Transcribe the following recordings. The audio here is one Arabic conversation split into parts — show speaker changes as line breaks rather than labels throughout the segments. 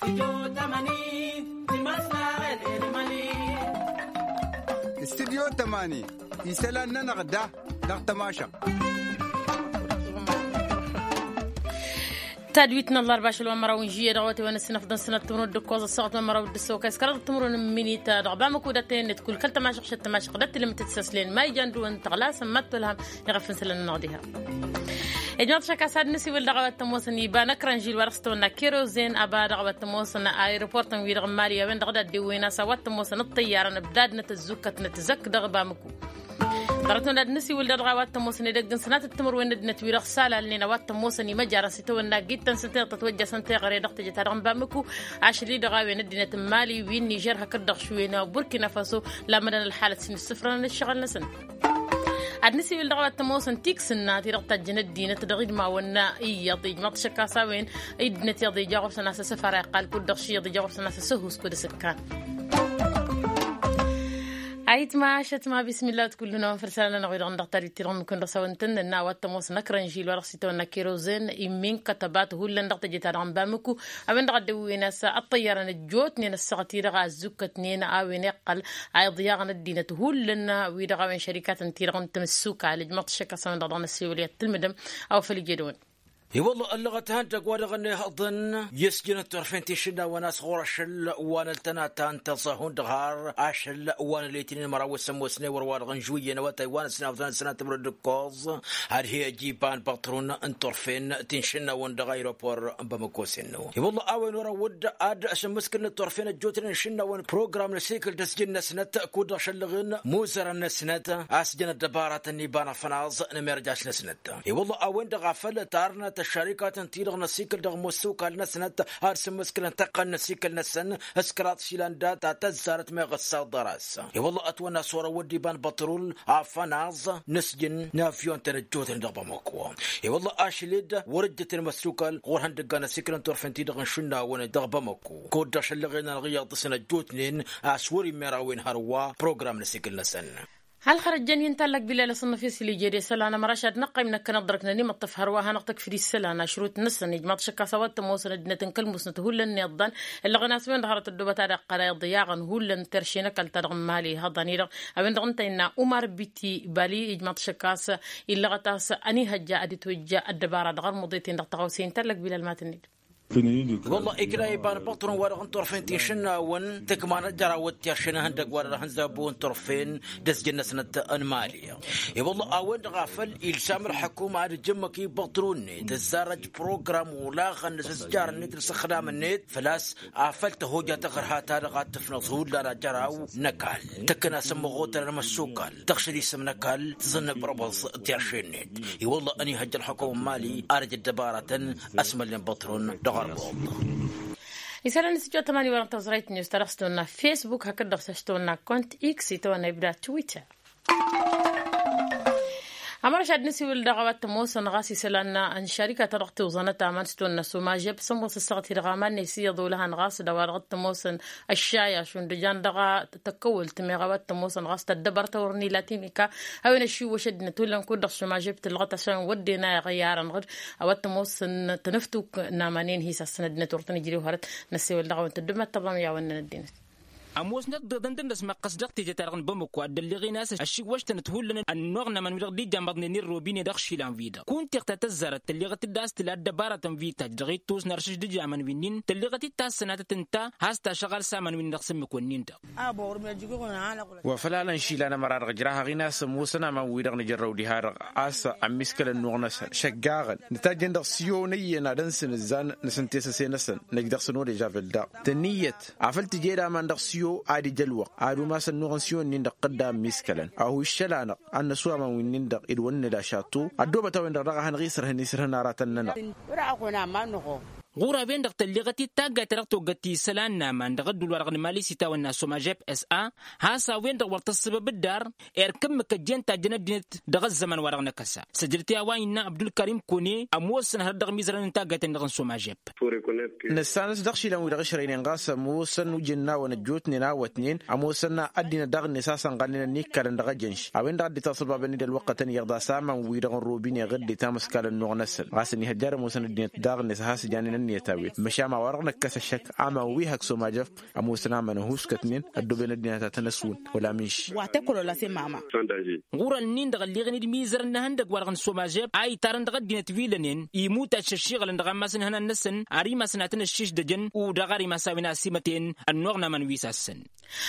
استديو 8 يسألنا نغدا نغتماشا
تادويتنا الله 24 مراويجيه دغوتي وانا سنه فضل سنه تمرد كوز الصوت مراو الدسو كاسكر تمرون مينيت دغبا مكودتين تقول كلت ما شقشت ما شقدت لم تتسسلين ما يجندو انت غلا سمت لهم يغفن سلن نغديها اجمع شكا ساد نسي ولدغوت تموسني با نكرنجيل ورستونا كيروزين ابا دغوت تموسنا ايروبورت ويدغ ماريا وين دغدا ديوينا سوات تموسن الطياره نبداد نتزكت نتزك دغبا مكو درتنا نسي ولد غوات تموسني دغن سنات التمر وين ندنت ويرخ سالا لنا وات تموسني ما جرس تونا جيت سنتي تتوجه سنتي غري دقت جت رغم بامكو عشري دغاوي ندنت مالي وين نيجر هكدغ شوينا وبوركينا فاسو لما الحاله سن الصفر نشغل نسن adnisi wil dawat tamosan tiksinna tiraqta janadina tadrid ma wana iyadi matshaka sawin idnati yadi jawab sana safara qal kudshi yadi jawab sana sahus kudsakan عيت ما شت ما بسم الله كلنا فرسالنا نغير عند طريق تيرون كن رسونتن نا واتموس نكرنجيل ورسيتونا كيروزين يمين كتبات هو اللي ندقت جيت عم بامكو أبن غدوي ناس الطيارة نجوت نين السقطير غازوكت نين أو نقل عيضياغ ندينة هو لنا ويدغا من شركات تيرون تمسوك على جماعة الشكا سمن ضدنا السيولية تلمدم أو في الجدون
اي والله اللغة هانتك ودغني اظن يسجن الطرفين تشنا وناس غورشل وانا التناتان تصهون دغار اشل وانا ليتين مراوي سموسني وروار غنجويه نواتي وانا سنه سنه تمرد الكوز هذه جيبان بطرون الطرفين تنشنا وندغ ايروبور بمكوسنو اي والله اوين ورود اد اسمسكن الطرفين الجوتين شنا ون بروجرام السيكل تسجن سنت كود شلغن موزر النسنت اسجن الدبارة النيبان فناز نمرجاش نسنت اي والله اوين دغفل تارنا الشركات تيرغ نسيكل دغ مسوك النسنت ارسم مسكل تقن نسيكل نسن اسكرات شيلان داتا تزارت ما غسا دراس اي والله اتونا صوره ودي بان بترول عفناز نسجن نافيون ترجوت دغ مكو اي والله اشليد ورجت المسوكل غور هندغ نسيكل تورفنتي دغ شنا ون دغ بمكو كود شلغنا الغياط سنجوتنين اسوري مراوين هروا بروجرام نسيكل نسن
هل خرج جنين تلك بلا صنفي سلي جري سلانا مرشد نقي منك نضركنا نيم الطفهر وها نقطك في السلانا شروط نسن نجمط شكا سوات موسن دنتن كل مسنت هو لن يضن اللي غناس وين ظهرت الدوبه تاع قراي ضياغن هو لن ترشينا كل ترغم مالي هضني ابن دغنتينا عمر بيتي بالي نجمط شكاس اللي غتاس اني هجا ادي توجا الدباره دغر مضيتين دغتاوسين تلك بلا الماتني
والله إكراي بان بطرون ورغن طرفين تيشنا ون تكمان جرا وتيشنا هندق ورغن زبون طرفين دس جنسنا المالية والله أول غافل إلزام الحكومة على جمكي بطروني تزارج بروجرام ولا خن سجار ندرس خدام النت فلاس عفلت هوجة تغرها تارغات تفنظهود لنا جراو نكال تكنا سمغوت المسوكال تخشدي سم نكال تظن بربص تيشنت والله أني هج الحكومة مالي أرج الدبارة أسمل بطرون
يسألني سجوا تماني ورا تزريت نيوز ترستونا فيسبوك هكذا سجتونا كونت إكس يتونا يبدأ تويتر أمر شاد نسي والدعوات تموسن غاسي سلنا أن شركة ترقت وزنتها منستون سوماجب سموس السقط رغمان نسي يضولها نغاس دوار تموسن الشاية شون دجان دغا تكول تميغوات تموسن غاس تدبر تورني لاتيميكا أوين الشيو وشدنا تولن كودر سوماجب تلغت شون ودينا غيارا غد أو تموسن تنفتو نامانين هي سسند نتورتني جريو هرت نسي والدعوات تدمت تضم يعون الدين
أموس نقدر نسمع قصدك تيجي ترغن بمكو اللي غيناس الشيء واش تنتهول لنا النوغنا من ودي جنبنا نير روبيني دخشي لان فيدا كنت تتزرت اللي غتداس تلا دبارة فيتا دغيت توس نرشش دجا من وينين اللي غتتاس سنه تنتا هاستا شغال سامن وين نقسم كونين تا
وفلا نشيل انا مرار غجراها غيناس موسنا ما ويدغ نجرو دي هار اس امسكل النوغنا شغاغن نتاجن دغ سيوني نادنسن الزان نسنتيس سينسن نقدر سنو دي جافل تنيت عفلت جيدا من دغ عادي جلوة عادو ما سنوغنسيون نندق قدام ميسكلن أو الشلانا أن سوا ما وين نندق إدوان لا شاتو الدوبة توين رغا هنغيسر هنيسر هناراتننا
غورا بين دقت اللي غتي تاغا ترقتو غتي سلان ما ندغدو الورغ مالي سيتا ونا سوماجيب اس ا هاسا وين دغ ورت السبب الدار اركم مكجين تا جندنت دغ الزمن ورغ نكسا سجلتي واينا عبد الكريم كوني اموسن هدغ ميزرن تاغا تندغ سوماجيب
نسانس دغشي لو دغ شرين غاس موسن وجنا ونجوت نينا واتنين اموسن ادينا دغ نساسا غنينا نيكال دغ جنش اوين دغ دي تصل بابني دل وقت يغدا ساما ويدغ روبين غدي تامس كال نوغنسل غاسني هجار موسن دي دغ نساس جانين النية تاويل مشى ما ورغنا كسشك أما ويهك سوما جف أموسنا منهوس كتنين الدوبين الدنيا تتنسون ولا مش
واتكلوا لا سماما
غورا النين دغ اللي غني ميزر نهندق ورغن سوما جف أي تارن دغ دينا تفيلنين يموت الشيغل دغ مسن هنا النسن أري مسناتن الشيش دجن ودغاري مساوينا سيمتين النوغنا من ويساسن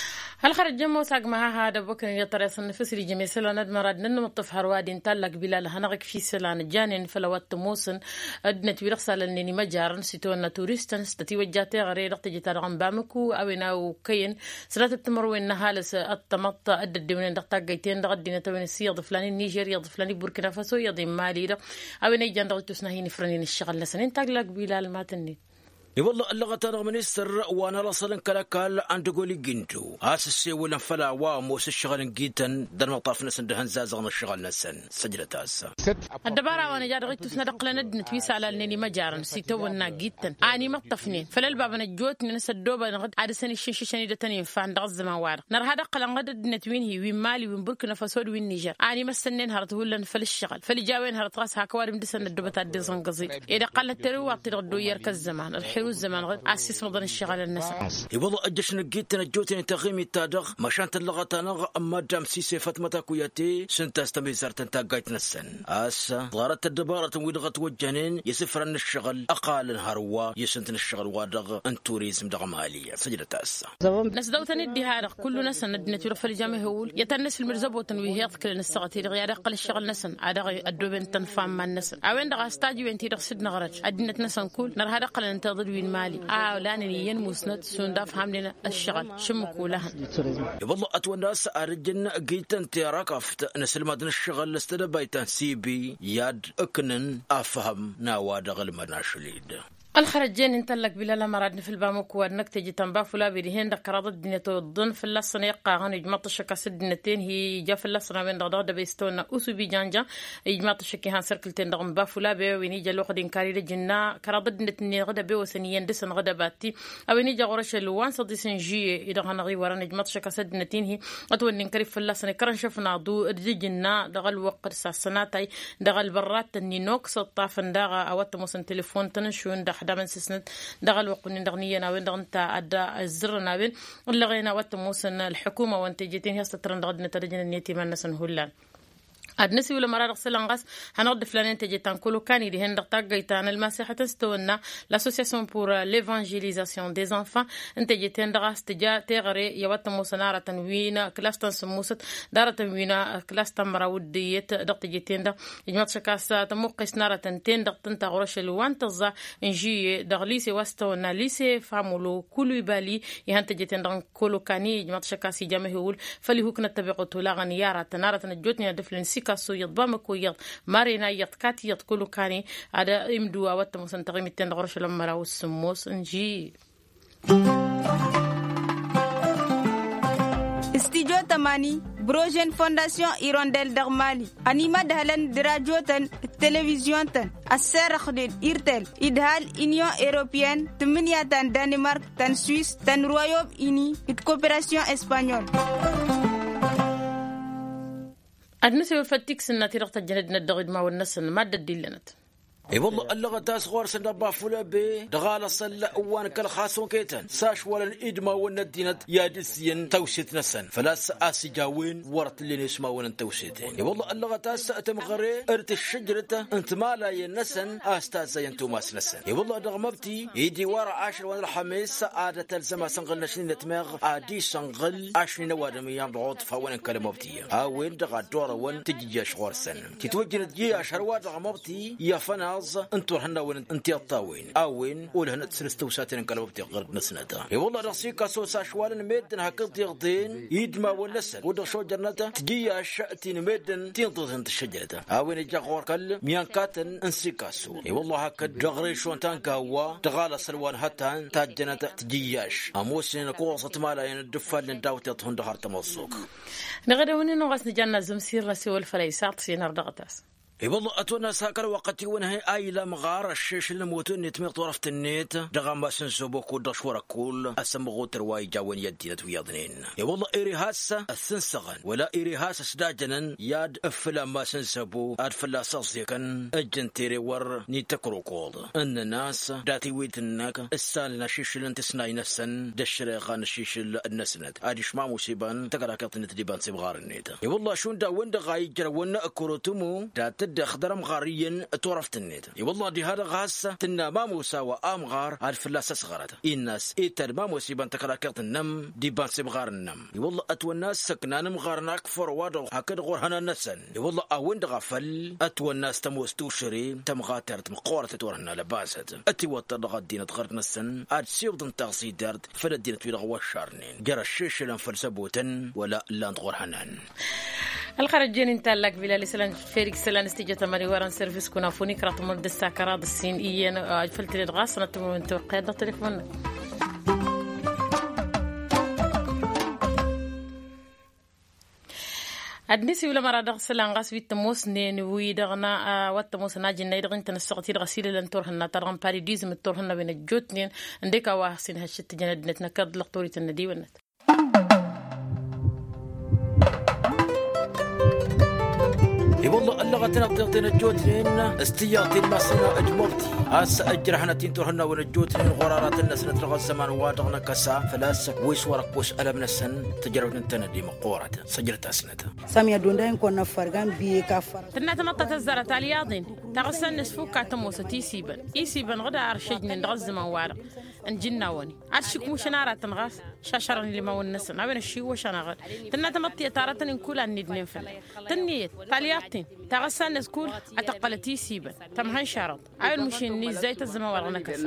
هل خرج جمو ساق معها هذا بكن يطرس النفس اللي جميع سلان مراد نن مطف هروادين تلق بلال هنغك في سلان جانين فلوات موسن ادنت بيرخص لانني مجارن سيتونا توريستن ستي وجاتي غير تجي ترغم بامكو اوينا وكين سلات التمروين نهالس التمط اد الديونين دقتا جيتين دغدينا توين سيض فلاني نيجيريا فلاني بوركينا فاسو يضي مالي دا اوينا يجان دغتوسنا هيني فرنين الشغل لسنين تقلق بلال ما تني
والله اللغة ترى منستر وانا راسلن كلاكال عند قولي جنتو اساسي ولا فلا واموس الشغل جيتن در مطاف نسن دهن زازغن الشغل نسن سجلة تاسا
الدبارة وانا جاد غيتو سندق لنا دنت ويسا على انني مجارن سيتونا جيتن اني مطفنين فللباب انا جوت نسد دوبا نغد عاد سني شنششني دتني فان دغز ما وار نر هذا قلن غد دنت وين هي وين مالي وين بوركينا فاسو وين نيجر اني مستنين هرت ولا فل الشغل فلي جاوين هرت راس هاكوار مدسن الدبتا دزن قزي اذا قلت ترو وقت دو يركز الزمان الحلو الزمان غد اسس مدن الشغل الناس
والله اجشن جيتنا جوتني تغيمي تادغ مشانت اللغة تنغ اما دام سيسي فاطمه كوياتي سنت استميزرت انت قايت نسن اسا ضارت الدبارة ودغت وجنين يسفرن الشغل اقال هروا يسنتن الشغل وادغ ان توريزم دغ ماليه سجلت اسا
ناس دوتني الدهار كل ناس ندنت يرف الجامع هول يتنس المرزب وتنويه كل نستغتي غير اقل الشغل نسن ادغ الدوبن تنفام ما نسن اوين دغ استاجي وانتي دغ سد نغرج ادنت نسن كل نر هذا قل انتظر وين مالي لانني ينمسند سنداف حاملنا الشغل شمكو لها
والله اتوناس ارجن جيتن تراكفت نسلمدن الشغل استدبايتن سيبي ياد اكنن افهم ناواد المناشليد
الخرجين انتلك بلا مرادن في البامك ورنك تجي تنبافلا بيرهن دكراد الدنيا تضن في اللصن يقع غن يجمط الشكا سدنتين هي جا في اللصن وين دغدا بيستونا اسو بيجانجا يجمط الشكي هان سيركلتين دغم بافلا بي وين جا لوخدين كاري الجنة كراد الدنيا غدا بي وسنيين دسن غدا باتي او وين جا غورش لوان صدي سنجي اذا غنغي ورن يجمط الشكا سدنتين هي اتون نكري في اللصن كرن شفنا ضو الجنة دغل وقت سناتاي دغل برات النينوكس الطافن داغا اوت موسن تليفون تنشون دحدا من سسنت دغل وقنين دغنينا وين دغنتا ادا الزرنا بين لغينا وات موسن الحكومه وانت جيتين هي سترن دغدنا ترجن النيتي من نسن هولان أدنسي ولا مرة سلانغاس هنرد فلانين تجتان كلو كان يدي هندق تاجيتان المسيحة تستونا l'association pour l'évangélisation des enfants انت جيتين دغاس تجا تغري يوات موسنارة تنوينا كلاستان سموست دارة تنوينا كلاستان مراودية دق جيتين دا يجمعت شكاس تموقس نارة تنتين دق تنتا غرش الوان تزا انجي دغليسي واستونا ليسي فامولو كلو يبالي يهانت جيتين دغن كلو كاني يجمعت شكاسي جامه يقول فلي هكنا تبقوا تولاغن يارة نارة تنجوتني دفلن كاسو يضبامكو يض مارينا يتكاتي يتقولوا كاني هذا امدوا واتموسن تغيمتين غرش لما راو السموس انجي
استيجو تماني بروجين فونداسيون إيرونديل دغمالي أنيما دهلن دراجوتن التلفزيون تن السر خدين إيرتل إدهال إنيون إيروبيان تمنيا تن دنمارك تن سويس تن رويوم إني إتكوبراسيون إسبانيول
أدنسي والفتيك سنة رغت الجند ندغد ما والنسن ما ددلنت
اي والله اللغة تاس غور سندبا فولا بي دغال صلى وان كل خاصون كيتن ساش ولا الادما والندينت يادسين توسيت نسن فلاس اسجاوين ورت اللي نسما ولا توسيتين اي والله اللغة تاس اتمغري ارت الشجرة انت ما لا ينسن استاذ ينتو ماس نسن اي والله دغمبتي يدي ورا 10 ولا الخميس عادة تلزم سنغل نشني تمغ عادي سنغل 20 وادم يضغط فوين كلمبتي وين دغ دور وين تجي شغور سن تتوجه تجي 10 واد دغمبتي يا فنا انتو هنا وين انت الطاوين اوين ولا هنا تسلستوساتين قلبتي غرب نسنتا اي والله راسيكا سوسا شوالن ميدن هكذا يغدين يدما ونسن ودغ شو جنتا تجي شاتين ميدن تنطز انت الشجره اوين جا غور كل ميانكاتن انسيكاسو اي والله هكا دغري شون تانكاوا تغال سلوان حتى تاجنتا تجياش اموسين قوصه مالا يندفال داوتي تهون دهار تمسوك
نغدا وني نغاس نجانا زمسير راسي والفليسات سينار دغتاس
اي والله اتونا ساكر وقتي ونهي اي لا مغار الشيش الموتون نتميق طرفت النيت دغام باسن سوبوك ودشورا كول اسمغو ترواي جاون يدي نتويضنين اي والله ايري هاسا السنسغن ولا ايري هاسا سداجنن ياد افلا ما سنسبو ادفلا صصيكن اجنتيري ور نيتكرو كول ان الناس داتي ويتنك السالنا شيشلن تسناي نسن دشريخان الشيشل النسند ادي شما مصيبان تقراكط نتديبان سبغار النيت اي والله شون دا وين غاي جرون اكروتمو دات خضر مغاريا تورفت النيت اي والله دي هذا غاسه تنا ما مساوى امغار الفلاسه صغرت الناس ايتر ما مصيبان تقراكط النم ديبان سبغار النم اي والله اتو الناس سكنان مغارناك فروادو هكذا غور هنا نسن اي والله اوين غفل اتو الناس تموستو شري تمغاتر تمقوره تورنا لباسات اتي وطر غدينا تغرق نسن اد سيوضن تغسي دارت فلدينا تويل غواشارنين جرى الشيش لان فلسبوتن ولا لا تغور حنان
الخرجين انت لك بلا لسلان فيريكس سلان استجت ماري وران سيرفيس كنا فوني كرات مول دستاكرات السين ايان فلت الغاس نتمو انت قياده تليفون أدنسي ولا مرة دغسل عنقاس في التموس نوي دغنا والتموس ناجي نيدغ انت نستغطي غسيل لنتورهنا ترغم باريديزم التورهنا بين الجوتنين عندك واحسين هالشت جند نتنكد لقطورة الندي والنت
اي والله اللغة نطيطين الجوتنين استياطي الماسنا اجمبتي هسا اجرحنا تنتورهنا ونجوتنين غرارات الناس نترغى الزمان وادغنا كسا فلاس ويس ورق وش ألم نسن تجرب نتندي مقورة سجلت أسنة
سامية دوندين كنا فرقان بيكافر
تنات مطة الزرة الياضين تغسل نسفوك كاتموسة تيسيبن غدا عرشجن ندغز موارق انجناوني عرشك مش نارا تنغاس شاشرن اللي ما ونسن عبين الشي وشنغل تنات مطة تارتن نكول عن ندنين فل تنيت تالياطين تغسل نسكول اتقل تيسيبن تمهن شارط عبين مشين نيز زيت الزموار نكس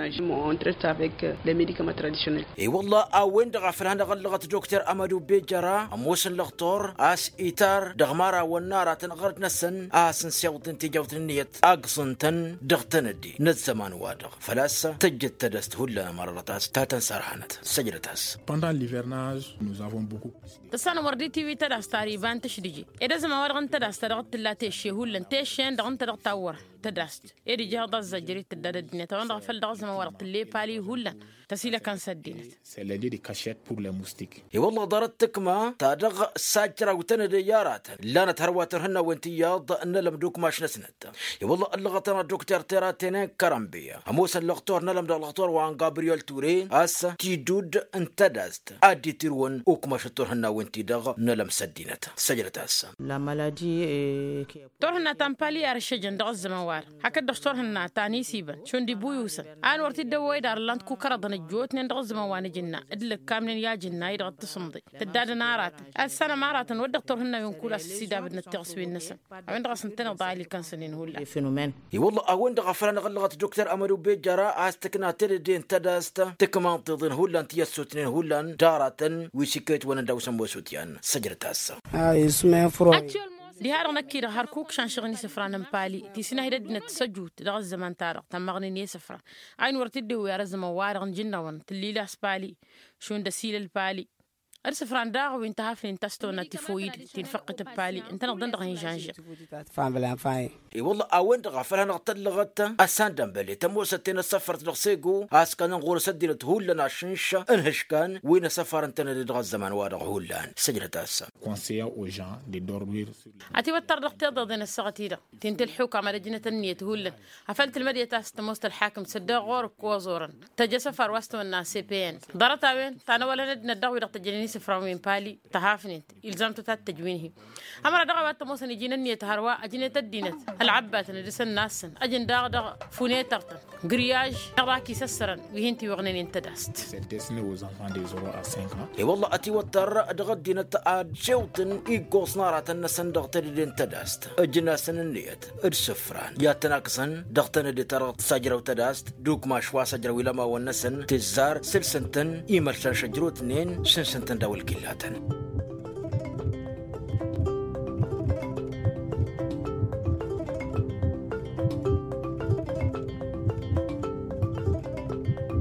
اي والله اوين دغفر هنا غلغة دكتور امادو بيجرا موسن لغطور اس ايتار دغمارا والنارا تنغرد نسن اسن سيوطن تجاوتن نيت اقصنتن دغتندي نزمان وادغ فلاسة تجد تدست هلا مررتاس تاتن سرحانت سجلتاس
Pendant l'hivernage, nous avons beaucoup.
تسانا وردي تي في تداس تاريبان تشديجي إذا زمان ورغن تداس تدغت لا تشي هولن تشين دغن تدغت تاور تداست إذا جه ضز جريت تدار الدنيا تمام دغفل دغ زمان ورغت اللي بالي هولن تسيلا كان سدينت.
C'est l'idée de cachette pour les moustiques.
اي والله ضرتك ما تدغ ساجرة وتند يارات لا نتهرواترهن وانتياض ان لمدوك ماش نسنت اي والله اللغتنا الدكتور تيراتين كرامبيا اموس اللغتور نلم دغلغتور وان غابرييل تورين اس تيدود انتداست ادي تيرون اوكماش تورهن وانتي دغ نلم سدينت سجلتاس
La maladie
تورهن تامبالي ارشجن دغ زموار هكا دكتورهن تاني سيبن شون دي بويوسن ان ورتي دوي دار لاند كو كردن جوت نين دغ زموان جنا ادلك كاملين يا جنا يدغ تصمدي تداد نارات السنه مارات ودكتورهن ينكول السيدا بدنا التغسوي النسن وين دغ سنتين ضايلي كانسنين هولا
فينومين
اي والله اوين دغ فلان غلغت دكتور امادو بيجرا استكنا تدين تداست تكمان تضين هولا انت يسوتنين هولا داراتن ويسكيت وانا داو سموسوتيان سجلتاس
اسمه فروي
دي هارو نكير هاركوك شان شغني سفران مبالي تيسينا هيدا نتسجوت دغ الزمان تارق تمغني ني سفران عين ورتدي ويا رزم وارغ جنون تليلا سبالي شون دسيل البالي أرسفران داغ وانت هافين تستونا تيفويد تنفقت بالي انت نقدر دغ ينجانجا
فاهم بلا فاهم
اي والله اوين دغ فلان نغطل لغتا اسان دمبلي تموستين السفر تغسيقو اسكان نغور سديلت هولنا شنشا انهشكان وين سفر انت دغ الزمان وادغ هولان سجلتاس
Conseiller aux gens de dormir sur les...
عتي وتر اقتضى ذن السغتيرة تنت الحوكة لجنة النية هولن هفلت المدية تاس تموست الحاكم سدا غور كوزورا تجا سفر وستو الناس بين ضرتا وين تانا ولا ندنا دغوي دغ تجنيني سفراوين بالي تهافنت إلزامتو تات تجوينه أمر دغوات تموست نجينا النية هروا أجنة الدينة العبات ندس الناس أجن دغ فونيترتن غرياج راكي سسرا وهنتي وغنين تداست.
C'est destiné aux enfants de 0 à 5 ans.
اي والله اتي وتر دغ دينة اد شوطن ايكو صنارة النسن دغ تدين تداست اجناسن النيت السفران يا تناقصن دغ تندي ترى سجرة وتداست دوك ما شوا سجرة ولا ما ونسن تزار سلسنتن ايمرشان شجروتنين سنسنتن داول كلاتن